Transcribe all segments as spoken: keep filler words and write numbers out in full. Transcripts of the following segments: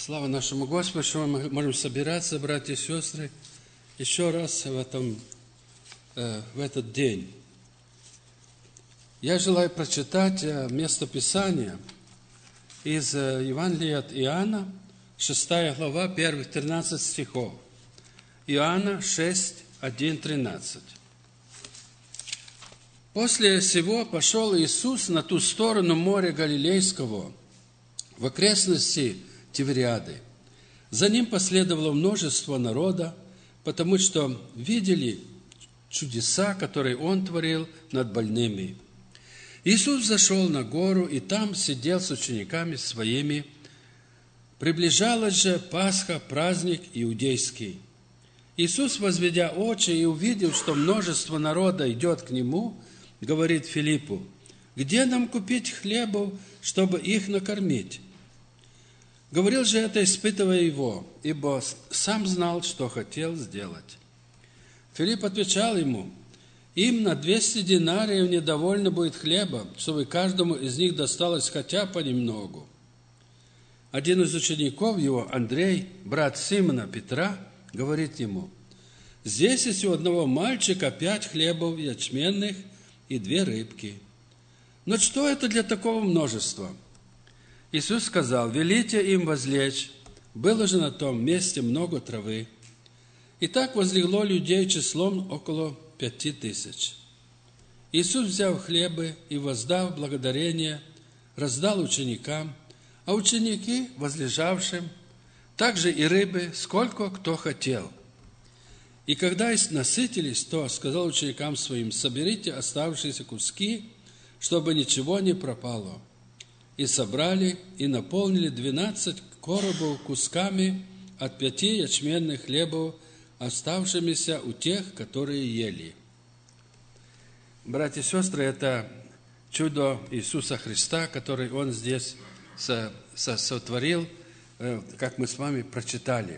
Слава нашему Господу, что мы можем собираться, братья и сестры, еще раз в, этом, э, в этот день. Я желаю прочитать место Писания из Евангелия от Иоанна, шестая глава, первых тринадцать стихов. Иоанна шесть, один, тринадцать. После сего пошел Иисус на ту сторону моря Галилейского, в окрестности Тивериады. За ним последовало множество народа, потому что видели чудеса, которые Он творил над больными. Иисус зашел на гору, и там сидел с учениками своими. Приближалась же Пасха, праздник иудейский. Иисус, возведя очи и увидев, что множество народа идет к Нему, говорит Филиппу: «Где нам купить хлебов, чтобы их накормить?» Говорил же это, испытывая его, ибо сам знал, что хотел сделать. Филипп отвечал ему: «Им на двести динариев недовольно будет хлеба, чтобы каждому из них досталось хотя понемногу». Один из учеников его, Андрей, брат Симона Петра, говорит ему: «Здесь есть у одного мальчика пять хлебов ячменных и две рыбки. Но что это для такого множества?» Иисус сказал: «Велите им возлечь». Было же на том месте много травы. И так возлегло людей числом около пяти тысяч. Иисус, взяв хлебы и воздав благодарение, раздал ученикам, а ученики, возлежавшим, также и рыбы, сколько кто хотел. И когда насытились, то сказал ученикам своим: «Соберите оставшиеся куски, чтобы ничего не пропало». И собрали, и наполнили двенадцать коробов кусками от пяти ячменных хлебов, оставшимися у тех, которые ели. Братья и сестры, это чудо Иисуса Христа, который Он здесь сотворил, как мы с вами прочитали.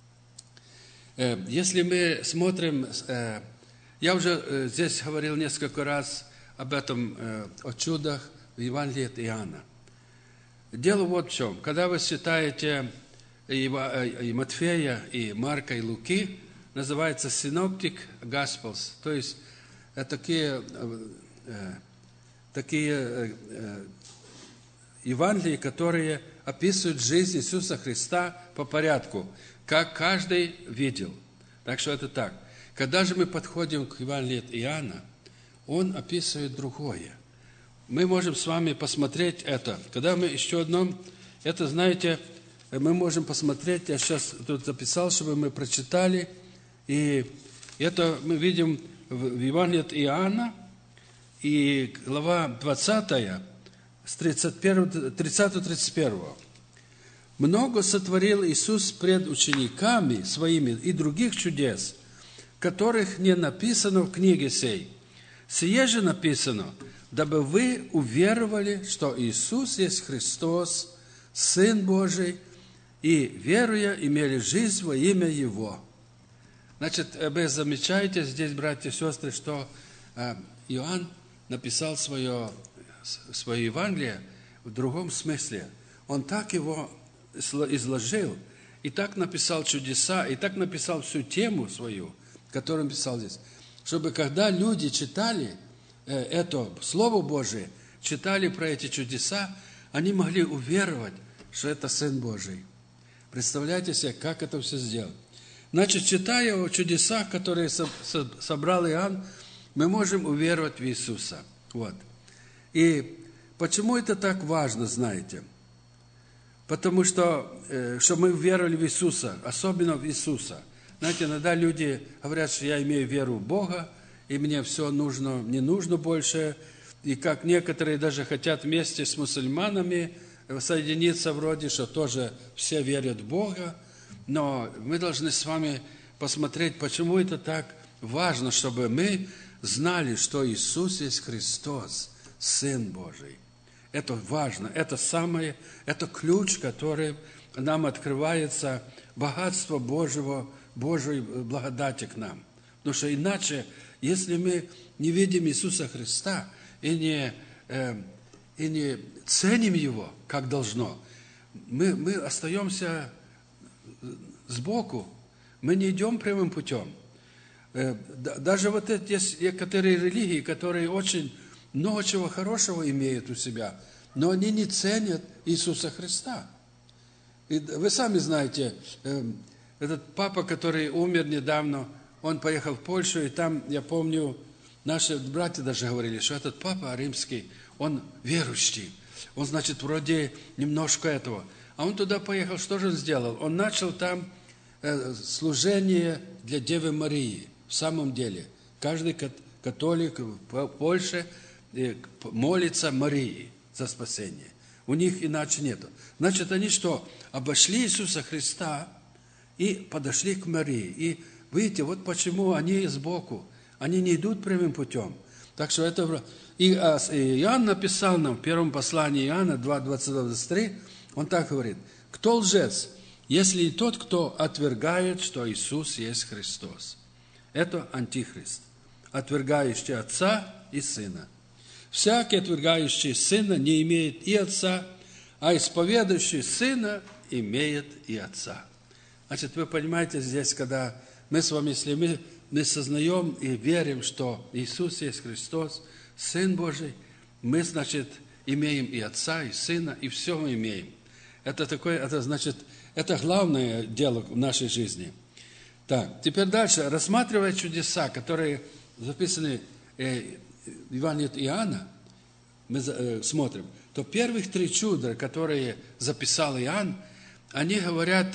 Если мы смотрим, я уже здесь говорил несколько раз об этом, о чудах в Евангелии от Иоанна. Дело вот в чем. Когда вы читаете и Матфея, и Марка, и Луки, называется Synoptic Gospels, то есть такие, такие Евангелия, которые описывают жизнь Иисуса Христа по порядку, как каждый видел. Так что это так. Когда же мы подходим к Евангелию от Иоанна, он описывает другое. Мы можем с вами посмотреть это. Когда мы еще одном, это, знаете, мы можем посмотреть, я сейчас тут записал, чтобы мы прочитали, и это мы видим в Евангелии от Иоанна, и глава двадцатая, с тридцатого тридцать первого. «Много сотворил Иисус пред учениками своими и других чудес, которых не написано в книге сей. Сие же написано, дабы вы уверовали, что Иисус есть Христос, Сын Божий, и, веруя, имели жизнь во имя Его». Значит, вы замечаете здесь, братья и сестры, что Иоанн написал свое, свое Евангелие в другом смысле. Он так его изложил, и так написал чудеса, и так написал всю тему свою, которую он писал здесь, чтобы когда люди читали это Слово Божие, читали про эти чудеса, они могли уверовать, что это Сын Божий. Представляете себе, как это все сделать? Значит, читая о чудесах, которые собрал Иоанн, мы можем уверовать в Иисуса. Вот. И почему это так важно, знаете? Потому что, что мы веровали в Иисуса, особенно в Иисуса. Знаете, иногда люди говорят, что я имею веру в Бога, и мне все нужно, не нужно больше. И как некоторые даже хотят вместе с мусульманами соединиться вроде, что тоже все верят в Бога. Но мы должны с вами посмотреть, почему это так важно, чтобы мы знали, что Иисус есть Христос, Сын Божий. Это важно, это самое, это ключ, который нам открывается, богатство Божьего, Божьей благодати к нам. Потому что иначе, если мы не видим Иисуса Христа и не, э, и не ценим Его, как должно, мы, мы остаемся сбоку, мы не идем прямым путем. Даже вот эти есть некоторые религии, которые очень много чего хорошего имеют у себя, но они не ценят Иисуса Христа. И вы сами знаете, этот папа, который умер недавно, он поехал в Польшу, и там, я помню, наши братья даже говорили, что этот папа римский, он верующий. Он, значит, вроде немножко этого. А он туда поехал, что же он сделал? Он начал там служение для Девы Марии. В самом деле, каждый католик в Польше молится Марии за спасение. У них иначе нету. Значит, они что? Обошли Иисуса Христа и подошли к Марии. И видите, вот почему они сбоку. Они не идут прямым путем. Так что это... И Иоанн написал нам в первом послании Иоанна два, двадцать два, двадцать три, он так говорит: «Кто лжец, если и тот, кто отвергает, что Иисус есть Христос?» Это антихрист, отвергающий Отца и Сына. Всякий, отвергающий Сына, не имеет и Отца, а исповедующий Сына имеет и Отца. Значит, вы понимаете, здесь, когда мы с вами, если мы, мы сознаем и верим, что Иисус есть Христос, Сын Божий, мы, значит, имеем и Отца, и Сына, и все мы имеем. Это такое, это значит, это главное дело в нашей жизни. Так, теперь дальше, рассматривая чудеса, которые записаны в Евангелии от Иоанна, мы смотрим, то первых три чуда, которые записал Иоанн, они говорят,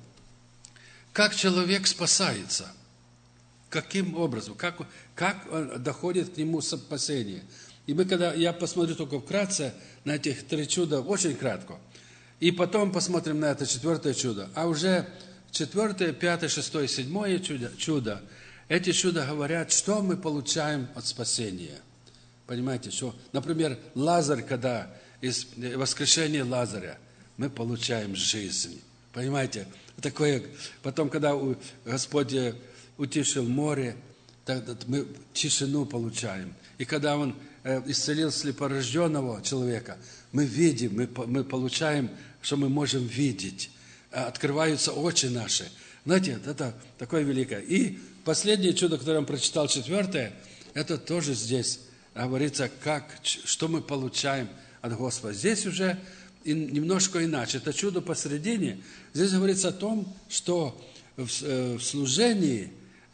как человек спасается, каким образом, как, как доходит к нему спасение. И мы, когда я посмотрю только вкратце на этих три чуда, очень кратко, и потом посмотрим на это четвертое чудо, а уже четвертое, пятое, шестое, седьмое чудо, чудо, эти чуда говорят, что мы получаем от спасения. Понимаете, что, например, Лазарь, когда из воскрешения Лазаря, мы получаем жизнь. Понимаете, такое, потом, когда Господь утишил море, тогда мы тишину получаем. И когда Он исцелил слепорожденного человека, мы видим, мы, мы получаем, что мы можем видеть. Открываются очи наши. Знаете, это такое великое. И последнее чудо, которое он прочитал, четвертое, это тоже здесь говорится, как, что мы получаем от Господа. Здесь уже немножко иначе. Это чудо посередине. Здесь говорится о том, что в служении,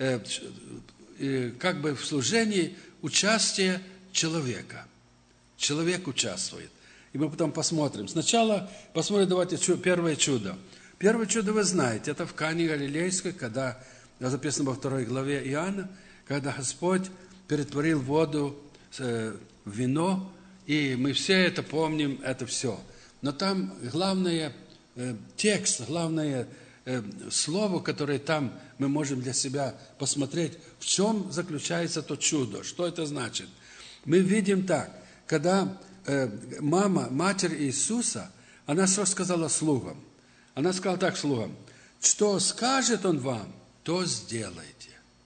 как бы в служении участие человека. Человек участвует. И мы потом посмотрим. Сначала посмотрим, давайте, первое чудо. Первое чудо вы знаете, это в Кане Галилейской, когда, записано во второй главе Иоанна, когда Господь перетворил воду в вино, и мы все это помним, это все. Но там главное текст, главное слово, которое там мы можем для себя посмотреть, в чем заключается то чудо, что это значит. Мы видим так, когда мама, матерь Иисуса, она что сказала слугам? Она сказала так слугам: что скажет Он вам, то сделайте.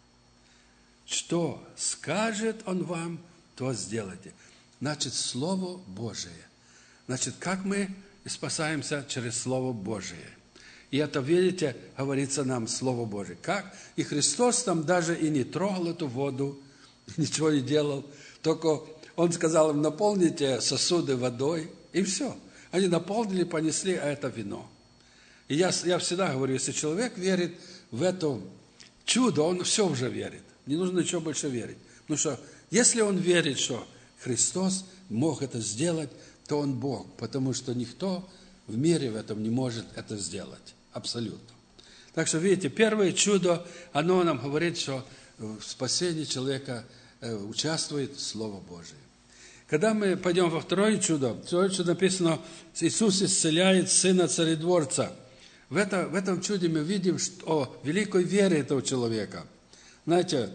Что скажет Он вам, то сделайте. Значит, Слово Божие. Значит, как мы спасаемся через Слово Божие. И это, видите, говорится нам Слово Божие. Как? И Христос там даже и не трогал эту воду, ничего не делал. Только Он сказал им: наполните сосуды водой, и все. Они наполнили, понесли, а это вино. И я, я всегда говорю, если человек верит в это чудо, он все уже верит. Не нужно ничего больше верить. Потому что если он верит, что Христос мог это сделать, то он Бог. Потому что никто в мире в этом не может это сделать. Абсолютно. Так что, видите, первое чудо, оно нам говорит, что в спасении человека участвует Слово Божие. Когда мы пойдем во второе чудо, второе чудо написано: Иисус исцеляет сына царедворца. В, это, в этом чуде мы видим что, о великой вере этого человека. Знаете,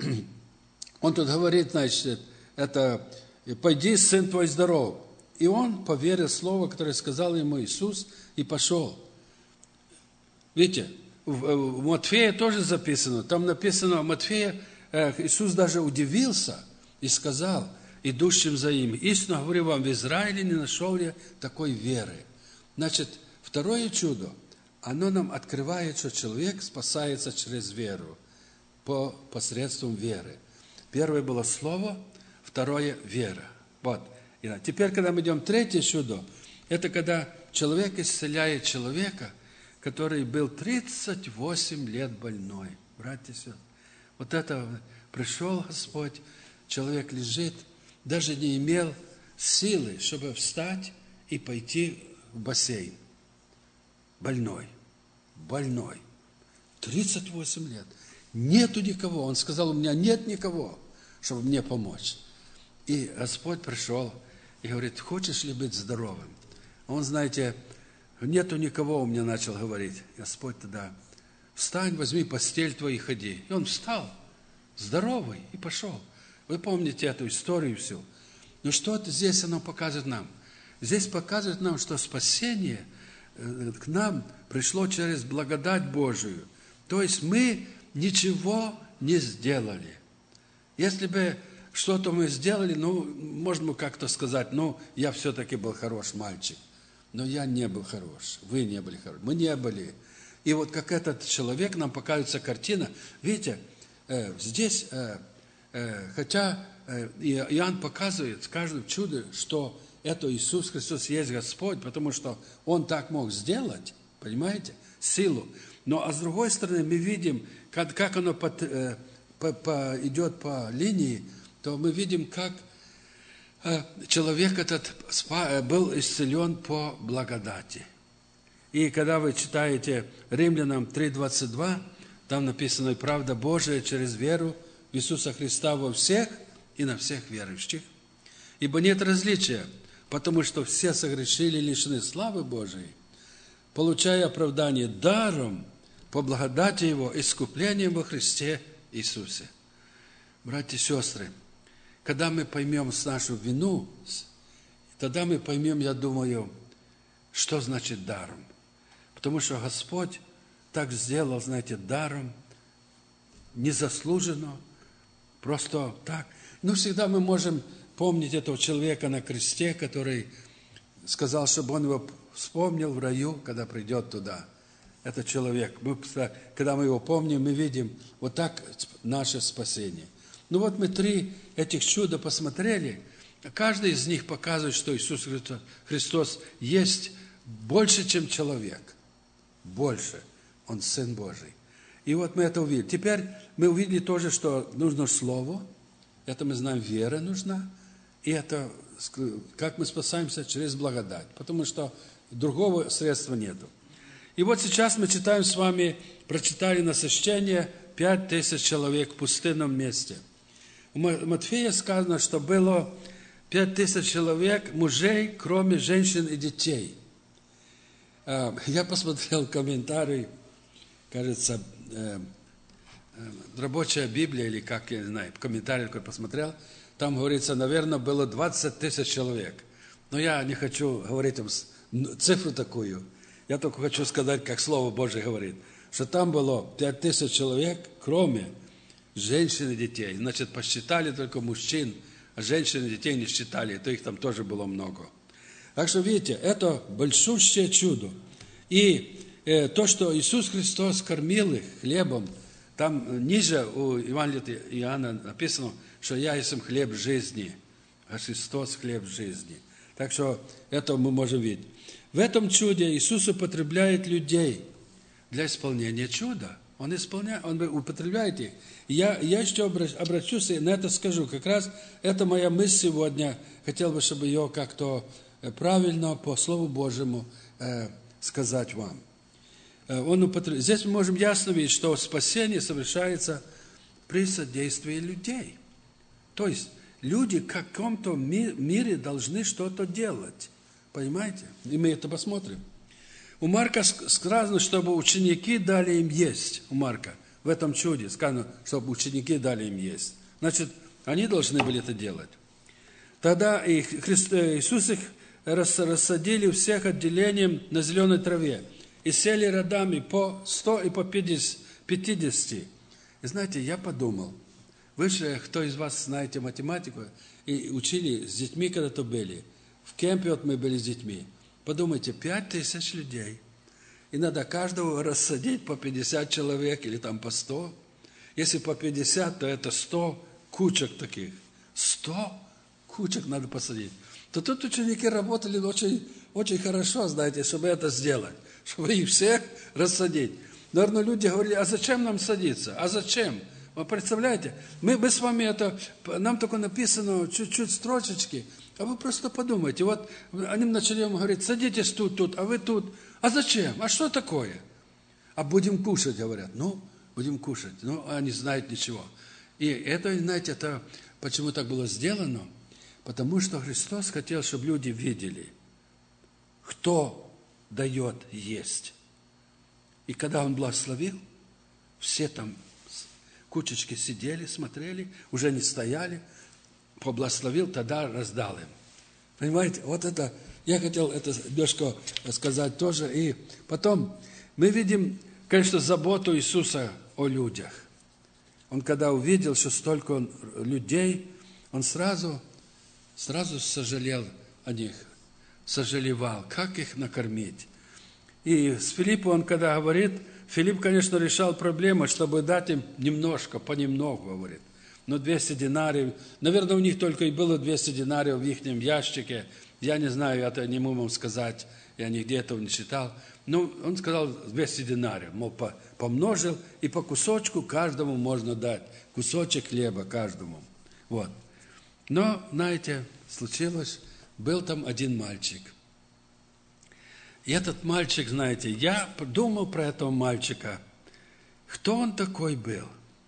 он тут говорит, значит, это «пойди, сын твой здоров». И он поверил в слово, которое сказал ему Иисус, и пошел. Видите, в, в Матфея тоже записано, там написано в Матфея, Иисус даже удивился и сказал идущим за ним: истинно говорю вам, в Израиле не нашел я такой веры. Значит, в Второе чудо, оно нам открывает, что человек спасается через веру, по посредством веры. Первое было слово, второе – вера. Вот. И теперь, когда мы идем третье чудо, это когда человек исцеляет человека, который был тридцать восемь лет больной. Братья и сестры, вот это пришел Господь, человек лежит, даже не имел силы, чтобы встать и пойти в бассейн. Больной, больной, тридцать восемь лет. Нету никого. Он сказал, у меня нет никого, чтобы мне помочь. И Господь пришел и говорит, хочешь ли быть здоровым? Он, знаете, нету никого, у меня начал говорить. Господь тогда, встань, возьми постель твою и ходи. И он встал, здоровый, и пошел. Вы помните эту историю всю. Но что здесь оно показывает нам? Здесь показывает нам, что спасение к нам пришло через благодать Божию. То есть мы ничего не сделали. Если бы что-то мы сделали, ну, можно как-то сказать, ну, я все-таки был хороший мальчик. Но я не был хорош, вы не были хороши, мы не были. И вот как этот человек, нам показывается картина. Видите, э, здесь, э, э, хотя э, Иоанн показывает в каждом чуде, что это Иисус Христос есть Господь, потому что Он так мог сделать, понимаете, силу. Но а с другой стороны мы видим, как, как оно под, э, по, по, идет по линии, то мы видим, как э, человек этот спа, был исцелен по благодати. И когда вы читаете Римлянам три двадцать два, там написано, и правда Божия через веру в Иисуса Христа во всех и на всех верующих. Ибо нет различия, потому что все согрешили и лишены славы Божией, получая оправдание даром по благодати Его, искуплением во Христе Иисусе. Братья и сестры, когда мы поймем нашу вину, тогда мы поймем, я думаю, что значит даром. Потому что Господь так сделал, знаете, даром, незаслуженно, просто так. Но всегда мы можем помнить этого человека на кресте, который сказал, чтобы он его вспомнил в раю, когда придет туда. Этот человек. Мы, когда мы его помним, мы видим вот так наше спасение. Ну вот мы три этих чуда посмотрели. Каждый из них показывает, что Иисус Христос есть больше, чем человек. Больше. Он Сын Божий. И вот мы это увидели. Теперь мы увидели тоже, что нужно Слово. Это мы знаем, вера нужна. И это, как мы спасаемся, через благодать. Потому что другого средства нету. И вот сейчас мы читаем с вами, прочитали насыщение пять тысяч человек в пустынном месте. У Матфея сказано, что было пять тысяч человек, мужей, кроме женщин и детей. Я посмотрел комментарий, кажется, рабочая Библия, или как, я не знаю, комментарий такой посмотрел. Там говорится, наверное, было двадцать тысяч человек. Но я не хочу говорить вам цифру такую. Я только хочу сказать, как Слово Божие говорит, что там было пять тысяч человек, кроме женщин и детей. Значит, посчитали только мужчин, а женщин и детей не считали, то их там тоже было много. Так что, видите, это большущее чудо. И э, то, что Иисус Христос кормил их хлебом, там ниже у Евангелия Иоанна написано, что «Я есть хлеб жизни», а Христос хлеб жизни. Так что это мы можем видеть. В этом чуде Иисус употребляет людей для исполнения чуда. Он, исполняет, он употребляет их. Я, я еще обращусь и на это скажу. Как раз это моя мысль сегодня. Хотел бы, чтобы ее как-то правильно по Слову Божьему э, сказать вам. Он употреб... Здесь мы можем ясно видеть, что спасение совершается при содействии людей. То есть люди в каком-то ми- мире должны что-то делать. Понимаете? И мы это посмотрим. У Марка сказано, чтобы ученики дали им есть. У Марка в этом чуде сказано, чтобы ученики дали им есть. Значит, они должны были это делать. Тогда и Христ, Иисус их рассадили всех отделением на зеленой траве и сели рядами по сто и по пятидесяти. И знаете, я подумал, вы же, кто из вас знаете математику и учили с детьми когда-то были, в кемпе вот мы были с детьми, Подумайте, пять тысяч людей. И надо каждого рассадить по пятьдесят человек или там по сто. Если по пятьдесят, то это сто кучек таких. сто кучек надо посадить. То тут ученики работали очень, очень хорошо, знаете, чтобы это сделать. Чтобы их всех рассадить. Наверное, люди говорили, а зачем нам садиться? А зачем? Вы представляете? Мы, мы с вами это, нам только написано чуть-чуть строчечки, а вы просто подумайте. Вот они начали им говорить, садитесь тут, тут, а вы тут. А зачем? А что такое? А будем кушать, говорят. Ну, будем кушать. Ну, они знают ничего. И это, знаете, это почему так было сделано? Потому что Христос хотел, чтобы люди видели, кто дает есть. И когда Он благословил, все там кучечки сидели, смотрели, уже не стояли, поблагословил, тогда раздал им. Понимаете, вот это, я хотел это немножко сказать тоже. И потом мы видим, конечно, заботу Иисуса о людях. Он когда увидел, что столько людей, Он сразу, сразу сожалел о них, сожалевал, как их накормить. И с Филиппом он когда говорит, Филипп, конечно, решал проблему, чтобы дать им немножко, понемногу, говорит. Но двести динариев, наверное, у них только и было двести динариев в их ящике. Я не знаю, это не могу вам сказать, я нигде этого не читал. Но он сказал двести динариев, мол, помножил, и по кусочку каждому можно дать. Кусочек хлеба каждому. Вот. Но, знаете, случилось, был там один мальчик. И этот мальчик, знаете, я думал про этого мальчика, кто он такой был.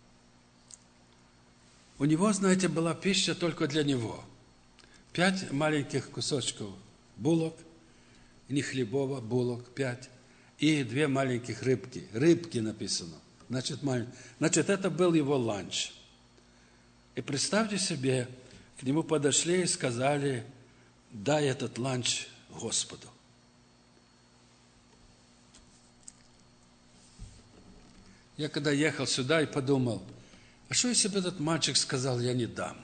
У него, знаете, была пища только для него. Пять маленьких кусочков булок, не хлебова, булок, пять, и две маленьких рыбки. Рыбки написано. Значит, малень... Значит, это был его ланч. И представьте себе, к нему подошли и сказали, дай этот ланч Господу. Я когда ехал сюда и подумал, а что если бы этот мальчик сказал, я не дам?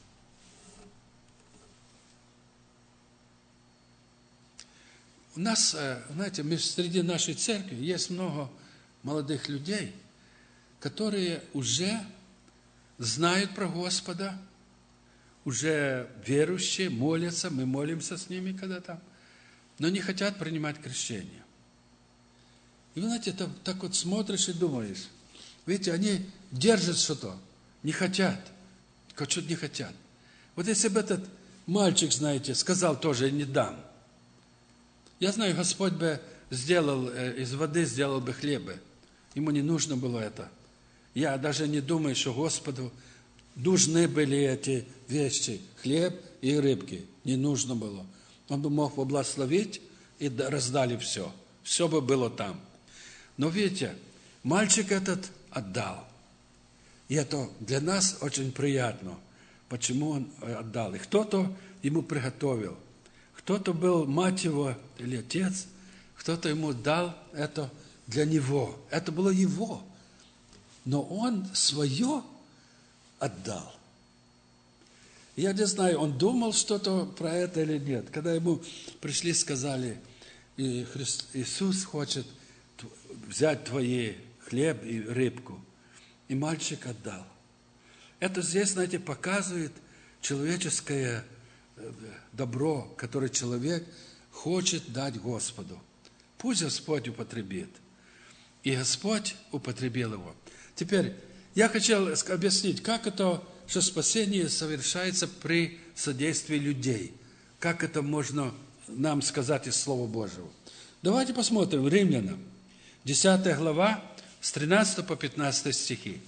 У нас, знаете, мы среди нашей церкви есть много молодых людей, которые уже знают про Господа, уже верующие, молятся, мы молимся с ними когда там, но не хотят принимать крещение. И вы знаете, это, так вот смотришь и думаешь, видите, они держат что-то, не хотят, что-то не хотят. Вот если бы этот мальчик, знаете, сказал тоже, я не дам. Я знаю, Господь бы сделал, из воды сделал бы хлеба. Ему не нужно было это. Я даже не думаю, что Господу нужны были эти вещи, хлеб и рыбки. Не нужно было. Он бы мог поблагословить и раздали все. Все бы было там. Но видите, мальчик этот отдал. И это для нас очень приятно. Почему он отдал? И кто-то ему приготовил. Кто-то был мать его или отец. Кто-то ему дал это для него. Это было его. Но он свое отдал. Я не знаю, он думал что-то про это или нет. Когда ему пришли, сказали, и Христ, Иисус хочет взять твои хлеб и рыбку. И мальчик отдал. Это здесь, знаете, показывает человеческое добро, которое человек хочет дать Господу. Пусть Господь употребит. И Господь употребил его. Теперь, я хотел объяснить, как это, что спасение совершается при содействии людей. Как это можно нам сказать из Слова Божьего. Давайте посмотрим Римлянам. десятая глава, с тринадцатого по пятнадцатый стихи.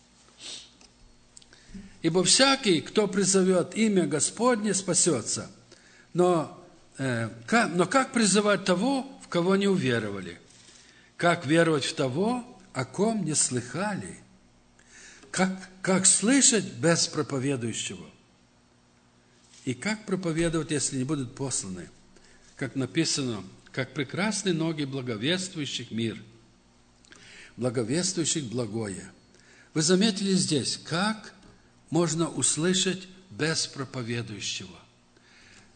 «Ибо всякий, кто призовет имя Господне, спасется. Но, э, как, но как призывать того, в кого не уверовали? Как веровать в того, о ком не слыхали? Как, как слышать без проповедующего? И как проповедовать, если не будут посланы? Как написано, как прекрасны ноги благовествующих мир, благовествующих благое». Вы заметили здесь, как можно услышать без проповедующего?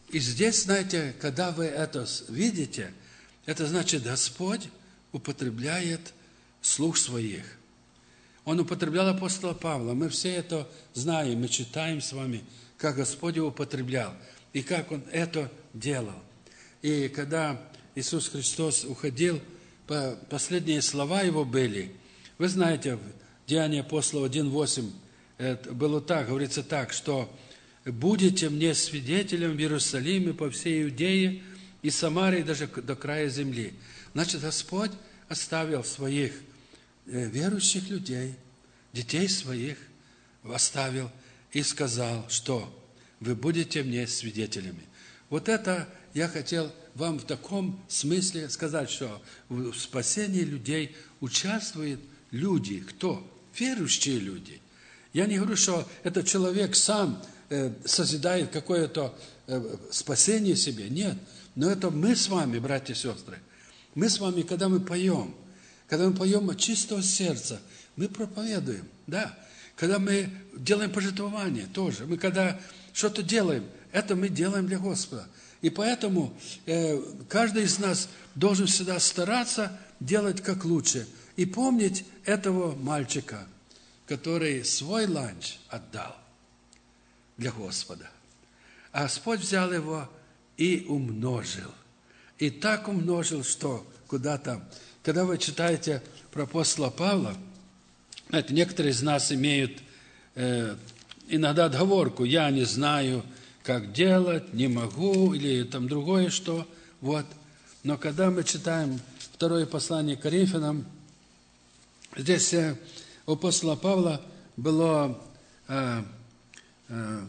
И здесь, знаете, когда вы это видите, это значит, Господь употребляет слух своих. Он употреблял апостола Павла. Мы все это знаем, мы читаем с вами, как Господь его употреблял и как Он это делал. И когда Иисус Христос уходил, последние слова Его были, вы знаете, в Деянии апостолов один восемь было так, говорится так, что «будете мне свидетелем в Иерусалиме, по всей Иудее и Самарии, даже до края земли». Значит, Господь оставил своих верующих людей, детей своих оставил и сказал, что вы будете мне свидетелями. Вот это я хотел вам в таком смысле сказать, что в спасении людей участвуют люди. Кто? Верующие люди. Я не говорю, что этот человек сам созидает какое-то спасение себе. Нет. Но это мы с вами, братья и сестры. Мы с вами, когда мы поем, когда мы поем от чистого сердца, мы проповедуем, да. Когда мы делаем пожертвование, тоже. Мы когда что-то делаем, это мы делаем для Господа. И поэтому э, каждый из нас должен всегда стараться делать как лучше. И помнить этого мальчика, который свой ланч отдал для Господа. А Господь взял его и умножил. И так умножил, что куда-то... Когда вы читаете про апостола Павла, знаете, некоторые из нас имеют э, иногда отговорку: «Я не знаю, как делать, не могу», или там другое что. Вот. Но когда мы читаем второе послание к Коринфянам, здесь э, у апостола Павла было э, э,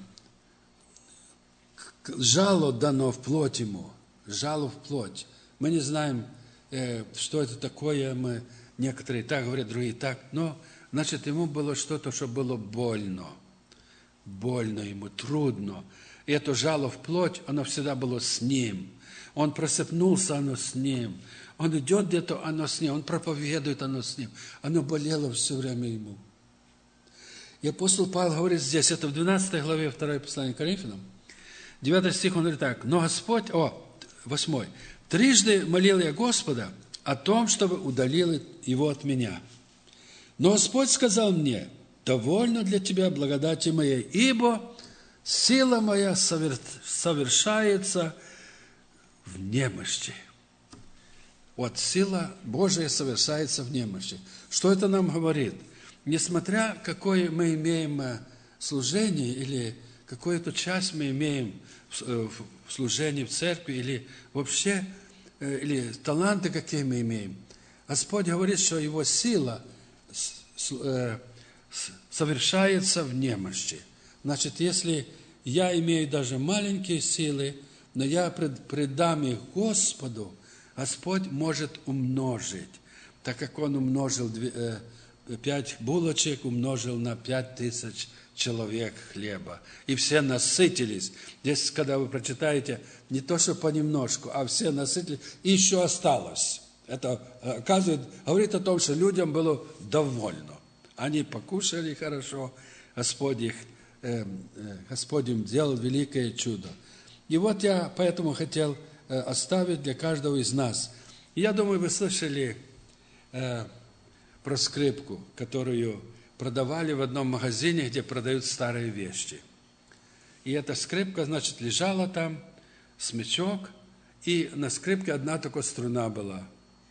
жало дано в плоть ему, жало в плоть. Мы не знаем, э, что это такое, мы, некоторые так говорят, другие так, но, значит, ему было что-то, что было больно, больно ему, трудно. И это жало в плоть, оно всегда было с ним. Он просыпнулся, оно с ним. Он идет где-то, оно с ним. Он проповедует, оно с ним. Оно болело все время ему. И апостол Павел говорит здесь, это в двенадцатой главе второе послание к Коринфянам, девятый стих, он говорит так: «Но Господь...» О, восьмой. «Трижды молил я Господа о том, чтобы удалил его от меня. Но Господь сказал мне: довольно для тебя благодати моей, ибо сила моя совершается в немощи». Вот сила Божия совершается в немощи. Что это нам говорит? Несмотря какое мы имеем служение или какую-то часть мы имеем в служении в церкви или вообще, или таланты какие мы имеем, Господь говорит, что Его сила совершается в немощи. Значит, если я имею даже маленькие силы, но я предам их Господу, Господь может умножить, так как Он умножил пять булочек, умножил на пять тысяч человек хлеба. И все насытились. Здесь, когда вы прочитаете, не то, что понемножку, а все насытились, и еще осталось. Это оказывает, говорит о том, что людям было довольно. Они покушали хорошо, Господь их, э, Господь им делал великое чудо. И вот я поэтому хотел э, оставить для каждого из нас. И я думаю, вы слышали э, про скрипку, которую продавали в одном магазине, где продают старые вещи. И эта скрипка, значит, лежала там, смычок, и на скрипке одна только струна была.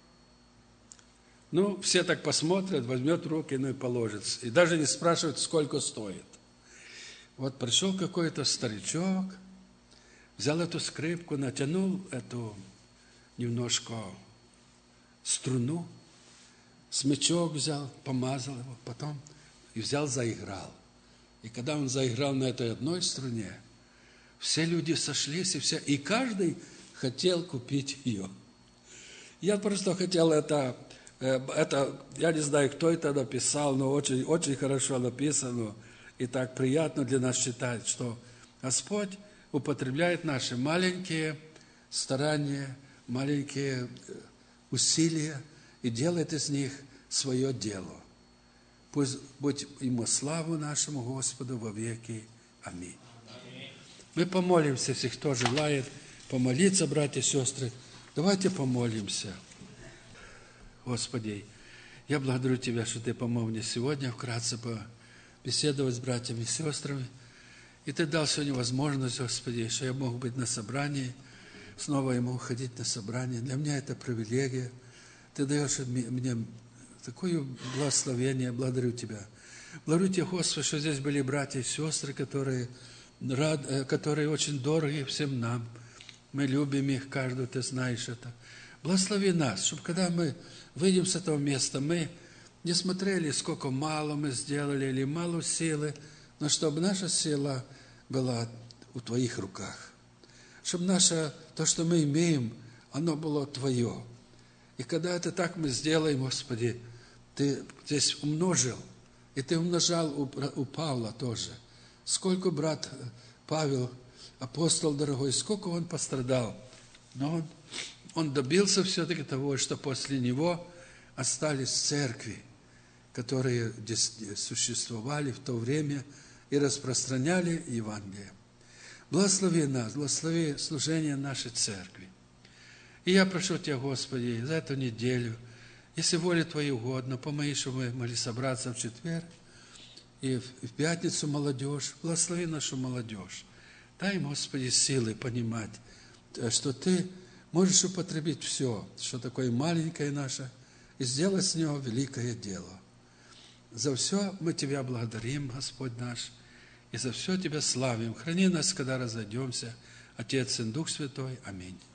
Ну, все так посмотрят, возьмет в руки, ну и положит. И даже не спрашивают, сколько стоит. Вот пришел какой-то старичок, взял эту скрипку, натянул эту немножко струну, смычок взял, помазал его, потом и взял, заиграл. И когда он заиграл на этой одной струне, все люди сошлись, и, все, и каждый хотел купить ее. Я просто хотел это, это, я не знаю, кто это написал, но очень, очень хорошо написано, и так приятно для нас читать, что Господь употребляет наши маленькие старания, маленькие усилия и делает из них свое дело. Пусть будет Ему славу нашему Господу во веки. Аминь. Мы помолимся, если кто желает помолиться, братья и сестры. Давайте помолимся. Господи, я благодарю Тебя, что Ты помог мне сегодня вкратце побеседовать с братьями и сестрами. И Ты дал сегодня возможность, Господи, что я мог быть на собрании, снова я мог ходить на собрание. Для меня это привилегия. Ты даешь мне такое благословение. Благодарю Тебя. Благодарю Тебя, Господи, что здесь были братья и сестры, которые, рад, которые очень дороги всем нам. Мы любим их, каждого, Ты знаешь это. Благослови нас, чтобы когда мы выйдем с этого места, мы не смотрели, сколько мало мы сделали или мало силы, но чтобы наша сила была в Твоих руках. Чтобы наше, то, что мы имеем, оно было Твое. И когда это так мы сделаем, Господи, Ты здесь умножил, и Ты умножал у, у Павла тоже. Сколько брат Павел, апостол дорогой, сколько он пострадал. Но он, он добился все-таки того, что после него остались церкви, которые существовали в то время и распространяли Евангелие. Благослови нас, благослови служение нашей церкви. И я прошу Тебя, Господи, за эту неделю, если воля Твоя угодно, помоги, чтобы мы могли собраться в четверг и в пятницу молодежь. Благослови нашу молодежь. Дай им, Господи, силы понимать, что Ты можешь употребить все, что такое маленькое наше, и сделать с него великое дело. За все мы Тебя благодарим, Господь наш, и за все Тебя славим. Храни нас, когда разойдемся. Отец и Дух Святой. Аминь.